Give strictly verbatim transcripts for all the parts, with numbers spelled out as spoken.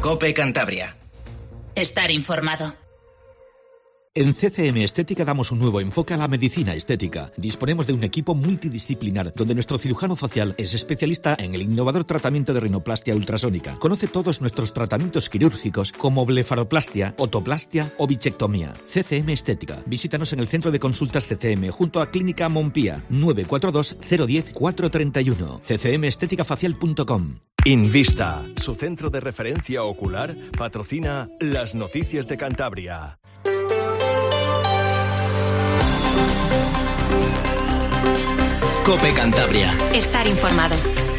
COPE Cantabria. Estar informado. En C C M Estética damos un nuevo enfoque a la medicina estética. Disponemos de un equipo multidisciplinar donde nuestro cirujano facial es especialista en el innovador tratamiento de rinoplastia ultrasónica. Conoce todos nuestros tratamientos quirúrgicos como blefaroplastia, otoplastia o bichectomía. C C M Estética. Visítanos en el centro de consultas C C M junto a Clínica Montpía, nueve cuatro dos cero uno cero cuatro tres uno. c c m estética facial punto com. Invista, su centro de referencia ocular, patrocina las noticias de Cantabria. COPE Cantabria. Estar informado.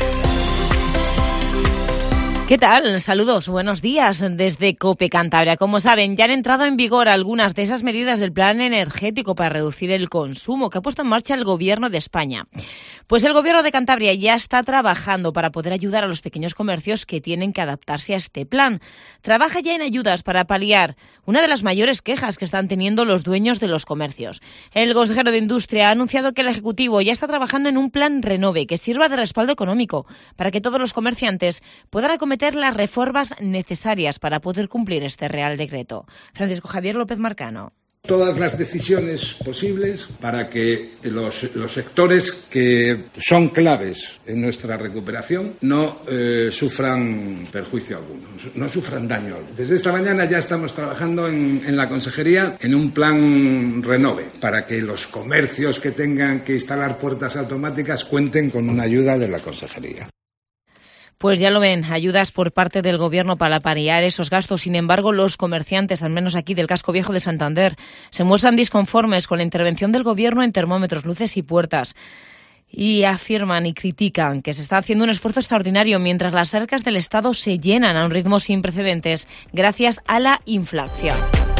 ¿Qué tal? Saludos, buenos días desde COPE Cantabria. Como saben, ya han entrado en vigor algunas de esas medidas del plan energético para reducir el consumo que ha puesto en marcha el Gobierno de España. Pues el Gobierno de Cantabria ya está trabajando para poder ayudar a los pequeños comercios que tienen que adaptarse a este plan. Trabaja ya en ayudas para paliar una de las mayores quejas que están teniendo los dueños de los comercios. El consejero de Industria ha anunciado que el Ejecutivo ya está trabajando en un plan Renove que sirva de respaldo económico para que todos los comerciantes puedan acometer las reformas necesarias para poder cumplir este Real Decreto. Francisco Javier López Marcano. Todas las decisiones posibles para que los, los sectores que son claves en nuestra recuperación no eh, sufran perjuicio alguno, no sufran daño alguno. Desde esta mañana ya estamos trabajando en, en la Consejería en un plan Renove para que los comercios que tengan que instalar puertas automáticas cuenten con una ayuda de la Consejería. Pues ya lo ven, ayudas por parte del Gobierno para paliar esos gastos. Sin embargo, los comerciantes, al menos aquí del Casco Viejo de Santander, se muestran disconformes con la intervención del Gobierno en termómetros, luces y puertas. Y afirman y critican que se está haciendo un esfuerzo extraordinario mientras las arcas del Estado se llenan a un ritmo sin precedentes gracias a la inflación.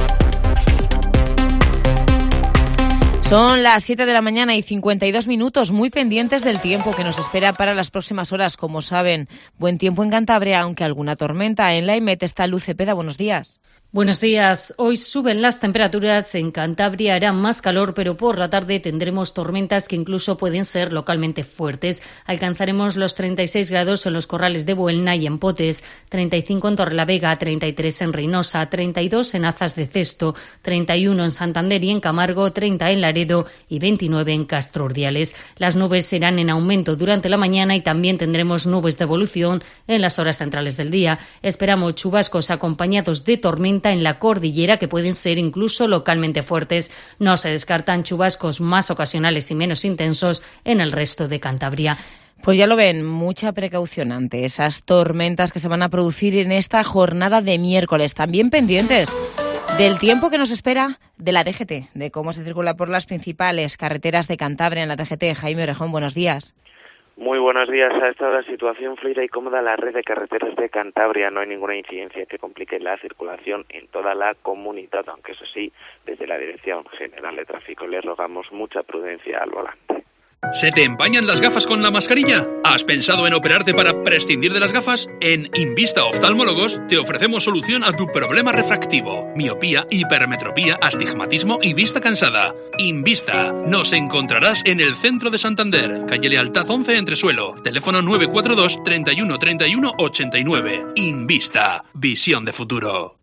Son las siete de la mañana y cincuenta y dos minutos, muy pendientes del tiempo que nos espera para las próximas horas. Como saben, buen tiempo en Cantabria, aunque alguna tormenta. En la I M E T está Luz Cepeda. Buenos días. Buenos días. Hoy suben las temperaturas. En Cantabria hará más calor, pero por la tarde tendremos tormentas que incluso pueden ser localmente fuertes. Alcanzaremos los treinta y seis grados en los Corrales de Buelna y en Potes, treinta y cinco en Torrelavega, treinta y tres en Reynosa, treinta y dos en Azas de Cesto, treinta y uno en Santander y en Camargo, treinta en Laredo y veintinueve en Castro Urdiales. Las nubes serán en aumento durante la mañana y también tendremos nubes de evolución en las horas centrales del día. Esperamos chubascos acompañados de tormenta en la cordillera que pueden ser incluso localmente fuertes. No se descartan chubascos más ocasionales y menos intensos en el resto de Cantabria. Pues ya lo ven, mucha precaución ante esas tormentas que se van a producir en esta jornada de miércoles. También pendientes del tiempo que nos espera de la D G T, de cómo se circula por las principales carreteras de Cantabria en la D G T. Jaime Orejón, buenos días. Muy buenos días. A esta hora situación fluida y cómoda en la red de carreteras de Cantabria. No hay ninguna incidencia que complique la circulación en toda la comunidad, aunque eso sí, desde la Dirección General de Tráfico les rogamos mucha prudencia al volante. ¿Se te empañan las gafas con la mascarilla? ¿Has pensado en operarte para prescindir de las gafas? En Invista Oftalmólogos te ofrecemos solución a tu problema refractivo, miopía, hipermetropía, astigmatismo y vista cansada. Invista. Nos encontrarás en el centro de Santander, calle Lealtad once Entresuelo, teléfono nueve cuatro dos, treinta y uno, treinta y uno, ochenta y nueve. Invista. Visión de futuro.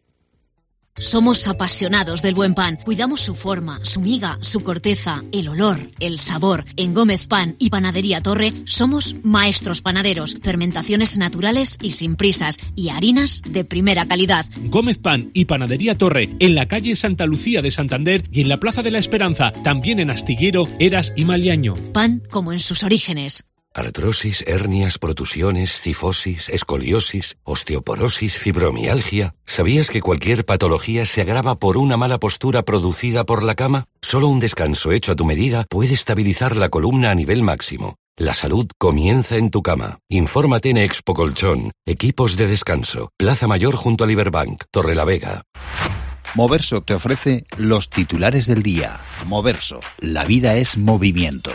Somos apasionados del buen pan. Cuidamos su forma, su miga, su corteza, el olor, el sabor. En Gómez Pan y Panadería Torre somos maestros panaderos. Fermentaciones naturales y sin prisas. Y harinas de primera calidad. Gómez Pan y Panadería Torre, en la calle Santa Lucía de Santander y en la Plaza de la Esperanza. También en Astillero, Eras y Maliaño. Pan como en sus orígenes. Artrosis, hernias, protusiones, cifosis, escoliosis, osteoporosis, fibromialgia. ¿Sabías que cualquier patología se agrava por una mala postura producida por la cama? Solo un descanso hecho a tu medida puede estabilizar la columna a nivel máximo. La salud comienza en tu cama. Infórmate en Expo Colchón. Equipos de descanso. Plaza Mayor junto a Liberbank, Torrelavega. Moverso te ofrece los titulares del día. Moverso. La vida es movimiento.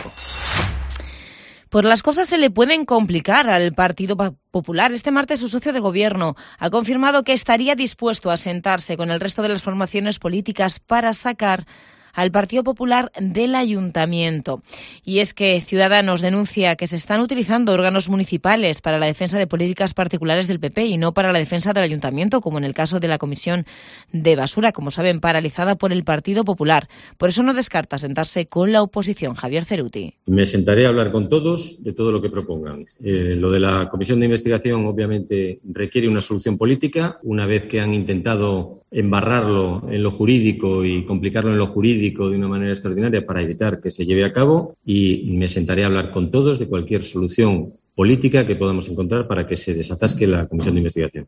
Pues las cosas se le pueden complicar al Partido Popular. Este martes su socio de gobierno ha confirmado que estaría dispuesto a sentarse con el resto de las formaciones políticas para sacar al Partido Popular del Ayuntamiento. Y es que Ciudadanos denuncia que se están utilizando órganos municipales para la defensa de políticas particulares del P P y no para la defensa del Ayuntamiento, como en el caso de la Comisión de Basura, como saben, paralizada por el Partido Popular. Por eso no descarta sentarse con la oposición. Javier Ceruti. Me sentaré a hablar con todos de todo lo que propongan. Eh, lo de la comisión de investigación obviamente requiere una solución política. Una vez que han intentado embarrarlo en lo jurídico y complicarlo en lo jurídico de una manera extraordinaria para evitar que se lleve a cabo, y me sentaré a hablar con todos de cualquier solución política que podamos encontrar para que se desatasque la comisión de investigación.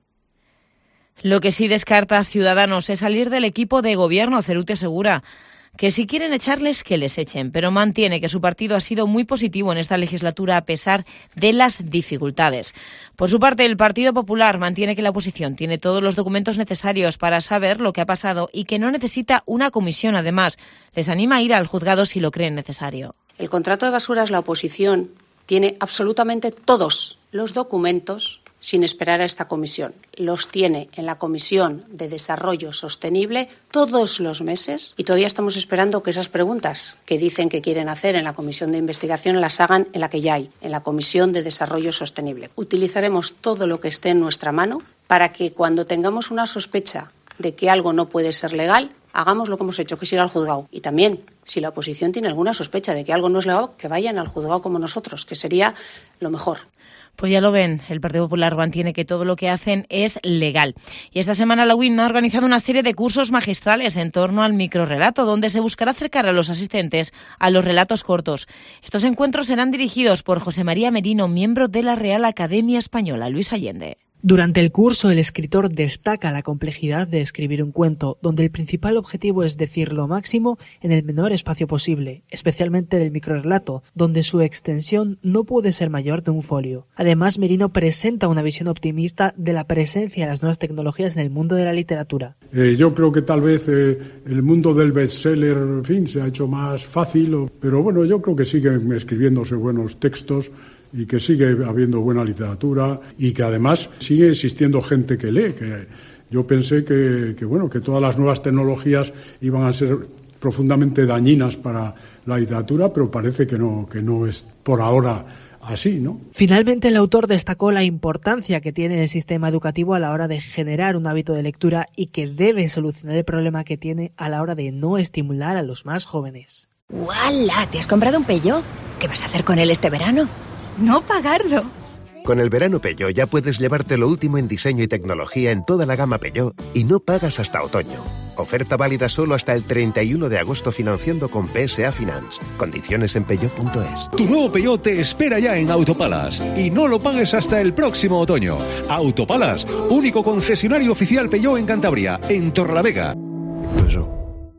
Lo que sí descarta Ciudadanos es salir del equipo de gobierno. Ceruti asegura que si quieren echarles, que les echen, pero mantiene que su partido ha sido muy positivo en esta legislatura a pesar de las dificultades. Por su parte, el Partido Popular mantiene que la oposición tiene todos los documentos necesarios para saber lo que ha pasado y que no necesita una comisión. Además, les anima a ir al juzgado si lo creen necesario. El contrato de basuras, la oposición tiene absolutamente todos los documentos sin esperar a esta comisión. Los tiene en la Comisión de Desarrollo Sostenible todos los meses y todavía estamos esperando que esas preguntas que dicen que quieren hacer en la Comisión de Investigación las hagan en la que ya hay, en la Comisión de Desarrollo Sostenible. Utilizaremos todo lo que esté en nuestra mano para que cuando tengamos una sospecha de que algo no puede ser legal, hagamos lo que hemos hecho, que es ir al juzgado. Y también, si la oposición tiene alguna sospecha de que algo no es legal, que vayan al juzgado como nosotros, que sería lo mejor. Pues ya lo ven, el Partido Popular mantiene que todo lo que hacen es legal. Y esta semana la U I N ha organizado una serie de cursos magistrales en torno al microrrelato, donde se buscará acercar a los asistentes a los relatos cortos. Estos encuentros serán dirigidos por José María Merino, miembro de la Real Academia Española. Luis Allende. Durante el curso, el escritor destaca la complejidad de escribir un cuento, donde el principal objetivo es decir lo máximo en el menor espacio posible, especialmente del microrrelato, donde su extensión no puede ser mayor de un folio. Además, Merino presenta una visión optimista de la presencia de las nuevas tecnologías en el mundo de la literatura. Eh, yo creo que tal vez eh, el mundo del bestseller, en fin, se ha hecho más fácil, o, pero bueno, yo creo que siguen escribiéndose buenos textos y que sigue habiendo buena literatura y que además sigue existiendo gente que lee. Que yo pensé que, que bueno que todas las nuevas tecnologías iban a ser profundamente dañinas para la literatura, pero parece que no, que no es por ahora así, ¿no? Finalmente, el autor destacó la importancia que tiene el sistema educativo a la hora de generar un hábito de lectura y que debe solucionar el problema que tiene a la hora de no estimular a los más jóvenes. ¡Wala! ¿Te has comprado un Peugeot? ¿Qué vas a hacer con él este verano? No pagarlo. Con el verano Peugeot ya puedes llevarte lo último en diseño y tecnología en toda la gama Peugeot y no pagas hasta otoño. Oferta válida solo hasta el treinta y uno de agosto financiando con P S A Finance. Condiciones en peugeot punto es. Tu nuevo Peugeot te espera ya en Autopalas y no lo pagues hasta el próximo otoño. Autopalas, único concesionario oficial Peugeot en Cantabria, en Torrelavega. Eso.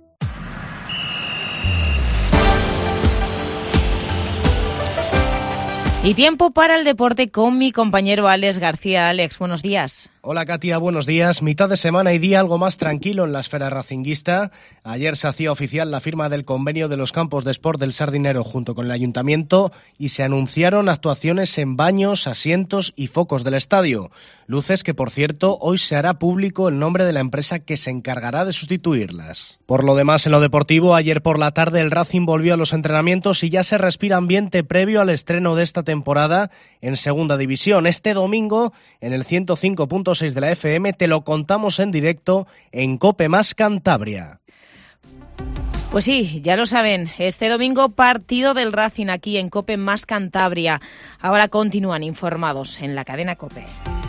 Y tiempo para el deporte con mi compañero Alex García. Alex, buenos días. Hola Katia, buenos días. Mitad de semana y día algo más tranquilo en la esfera racinguista. Ayer se hacía oficial la firma del convenio de los campos de sport del Sardinero junto con el Ayuntamiento y se anunciaron actuaciones en baños, asientos y focos del estadio. Luces que, por cierto, hoy se hará público el nombre de la empresa que se encargará de sustituirlas. Por lo demás, en lo deportivo, ayer por la tarde el Racing volvió a los entrenamientos y ya se respira ambiente previo al estreno de esta temporada en Segunda División. Este domingo, en el ciento cinco punto seis de la F M, te lo contamos en directo en COPE Más Cantabria. Pues sí, ya lo saben, este domingo partido del Racing aquí en COPE Más Cantabria. Ahora continúan informados en la cadena COPE.